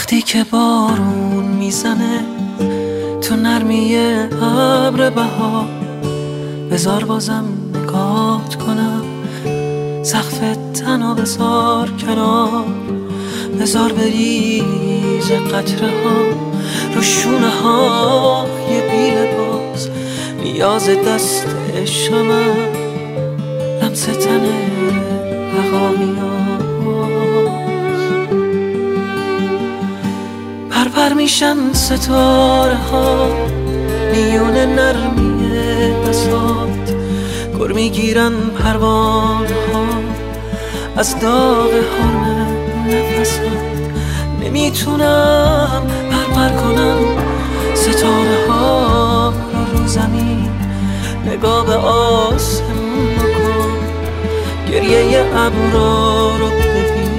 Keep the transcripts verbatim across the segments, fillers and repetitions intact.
وقتی که بارون میزنه تو نرمی ابر بهار، بذار بازم نگات کنم، سقف تنها بذار کنار، بذار بریز قطره ها رو شونه ها یه بی لباس، نیاز دست شمم لمس تن بقامیاست. پرپر میشن ستاره ها میون نرمی بساط، گر میگیرن پروانه ها از داغ حرم نفسات. نمیتونم پرپر کنم ستاره ها رو رو زمین، نگاه به آسمون بکن، گریه ابرا رو ببین.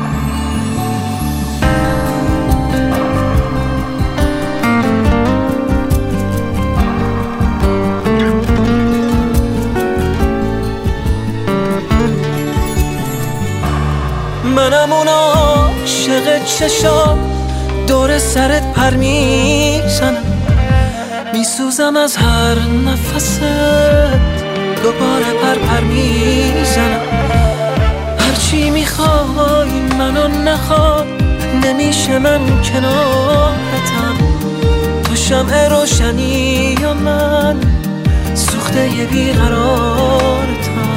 منم اون عاشق چشام دور سرت پر میزنم، میسوزم از هر نفست، دوباره پر پر میزنم. هرچی میخوای منو نخواد، نمیشه من کنارتم، تو شمع روشنی یا من سوخته ی بیقرارتم.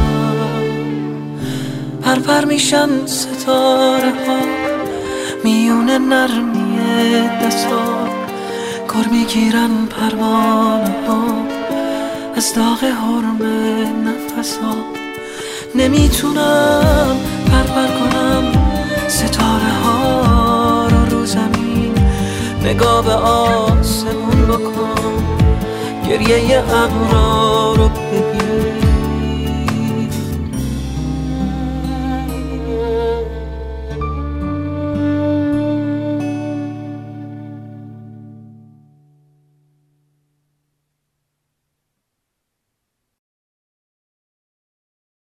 پرپر میشن ستاره ها میون نرمی دستات، گر میگیرن پروانه ها از داغ حرم نفسات. نمیتونم پرپر کنم ستاره ها رو رو زمین، نگاه به آسمون بکن، گریه ابرا رو ببین.